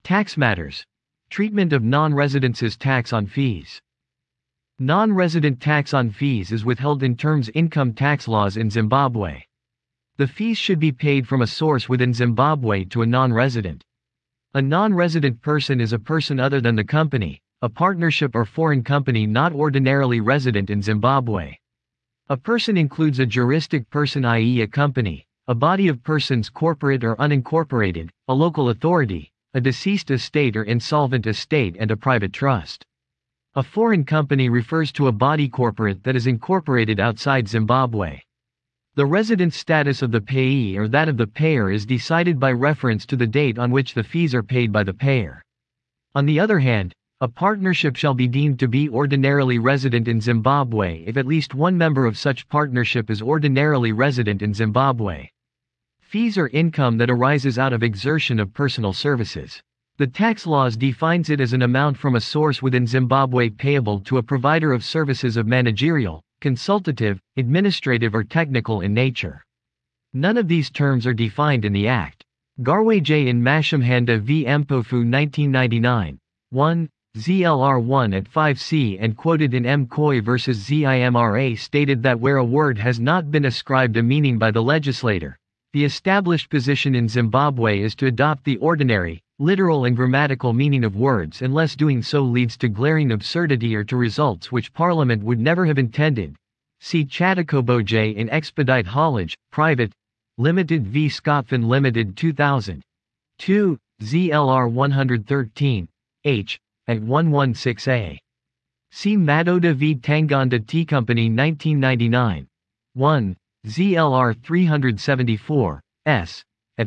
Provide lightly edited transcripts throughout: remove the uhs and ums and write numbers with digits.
Tax matters. Treatment of non-residents' tax on fees. Non-resident tax on fees is withheld in terms income tax laws in Zimbabwe. The fees should be paid from a source within Zimbabwe to a non-resident. A non-resident person is a person other than the company, a partnership or foreign company not ordinarily resident in Zimbabwe. A person includes a juristic person, i.e. a company, a body of persons corporate or unincorporated, a local authority, a deceased estate or insolvent estate, and a private trust. A foreign company refers to a body corporate that is incorporated outside Zimbabwe. The residence status of the payee or that of the payer is decided by reference to the date on which the fees are paid by the payer. On the other hand, a partnership shall be deemed to be ordinarily resident in Zimbabwe if at least one member of such partnership is ordinarily resident in Zimbabwe. Fees are income that arises out of exertion of personal services. The tax laws defines it as an amount from a source within Zimbabwe payable to a provider of services of managerial, consultative, administrative or technical in nature. None of these terms are defined in the Act. Garwe J. in Mashamhanda v. Mpofu 1999. 1. ZLR 1 at 5C and quoted in M. Coy v. ZIMRA stated that where a word has not been ascribed a meaning by the legislator, the established position in Zimbabwe is to adopt the ordinary, literal and grammatical meaning of words unless doing so leads to glaring absurdity or to results which Parliament would never have intended. See Chatakobo J. in Expedite Haulage, Private, Limited v. Scotfin Limited 2000. 2. ZLR 113, H. at 116A. See Madoda v. Tanganda Tea Company 1999. 1. ZLR 374, S. at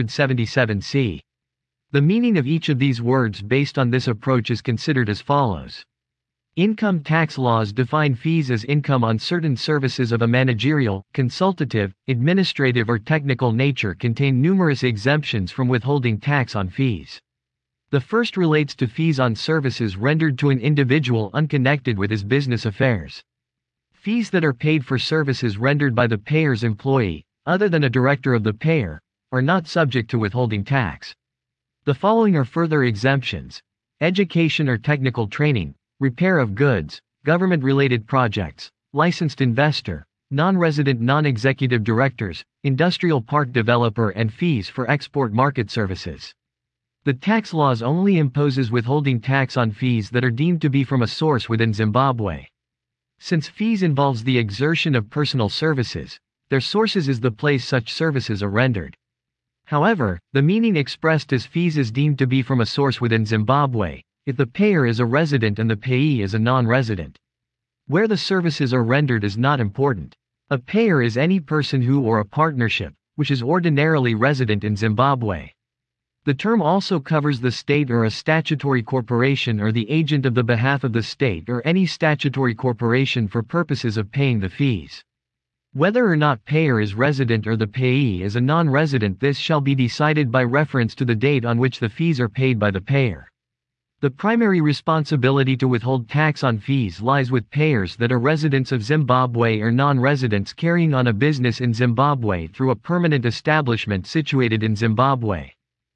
377C. The meaning of each of these words based on this approach is considered as follows. Income tax laws define fees as income on certain services of a managerial, consultative, administrative or technical nature, contain numerous exemptions from withholding tax on fees. The first relates to fees on services rendered to an individual unconnected with his business affairs. Fees that are paid for services rendered by the payer's employee, other than a director of the payer, are not subject to withholding tax. The following are further exemptions: education or technical training, repair of goods, government-related projects, licensed investor, non-resident non-executive directors, industrial park developer, and fees for export market services. The tax laws only imposes withholding tax on fees that are deemed to be from a source within Zimbabwe. Since fees involves the exertion of personal services, their sources is the place such services are rendered. However, the meaning expressed as fees is deemed to be from a source within Zimbabwe, if the payer is a resident and the payee is a non-resident. Where the services are rendered is not important. A payer is any person who or a partnership, which is ordinarily resident in Zimbabwe. The term also covers the state or a statutory corporation or the agent of the behalf of the state or any statutory corporation for purposes of paying the fees. Whether or not payer is resident or the payee is a non-resident, this shall be decided by reference to the date on which the fees are paid by the payer. The primary responsibility to withhold tax on fees lies with payers that are residents of Zimbabwe or non-residents carrying on a business in Zimbabwe through a permanent establishment situated in Zimbabwe.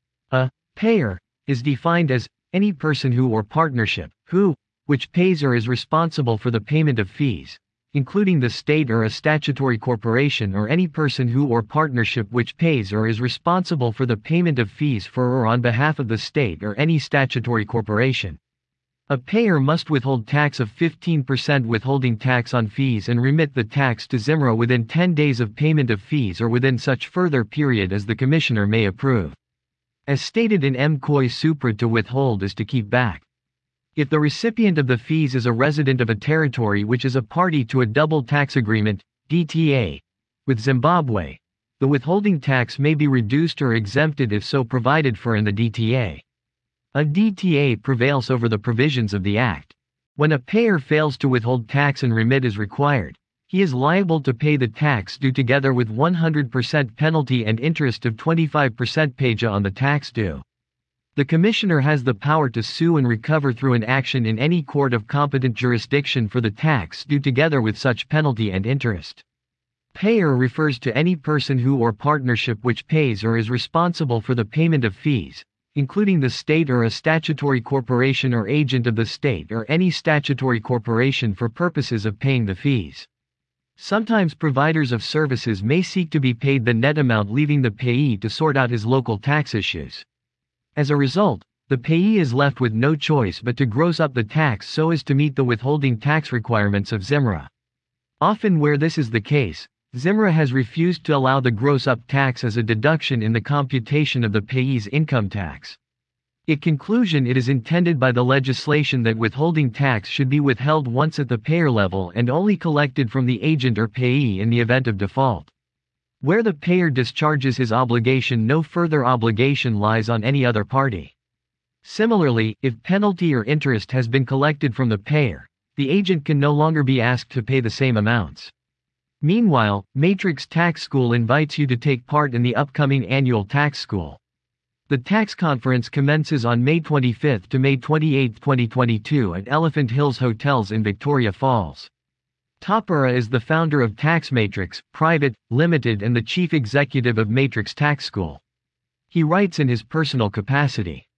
A payer is defined as any person who or partnership which pays or is responsible for the payment of fees, including the state or a statutory corporation, or any person who or partnership which pays or is responsible for the payment of fees for or on behalf of the state or any statutory corporation. A payer must withhold tax of 15% withholding tax on fees and remit the tax to ZIMRA within 10 days of payment of fees or within such further period as the Commissioner may approve. As stated in M. Coy Supra, to withhold is to keep back. If the recipient of the fees is a resident of a territory which is a party to a double tax agreement, DTA, with Zimbabwe, the withholding tax may be reduced or exempted if so provided for in the DTA. A DTA prevails over the provisions of the Act. When a payer fails to withhold tax and remit as required, he is liable to pay the tax due together with 100% penalty and interest of 25% peja on the tax due. The Commissioner has the power to sue and recover through an action in any court of competent jurisdiction for the tax due together with such penalty and interest. Payer refers to any person who or partnership which pays or is responsible for the payment of fees, including the state or a statutory corporation or agent of the state or any statutory corporation for purposes of paying the fees. Sometimes providers of services may seek to be paid the net amount, leaving the payee to sort out his local tax issues. As a result, the payee is left with no choice but to gross up the tax so as to meet the withholding tax requirements of ZIMRA. Often where this is the case, ZIMRA has refused to allow the gross-up tax as a deduction in the computation of the payee's income tax. In conclusion, it is intended by the legislation that withholding tax should be withheld once at the payer level and only collected from the agent or payee in the event of default. Where the payer discharges his obligation, no further obligation lies on any other party. Similarly, if penalty or interest has been collected from the payer, the agent can no longer be asked to pay the same amounts. Meanwhile, Matrix Tax School invites you to take part in the upcoming annual tax school. The tax conference commences on May 25 to May 28, 2022 at Elephant Hills Hotels in Victoria Falls. Tapura is the founder of Tax Matrix Private, Limited and the chief executive of Matrix Tax School. He writes in his personal capacity.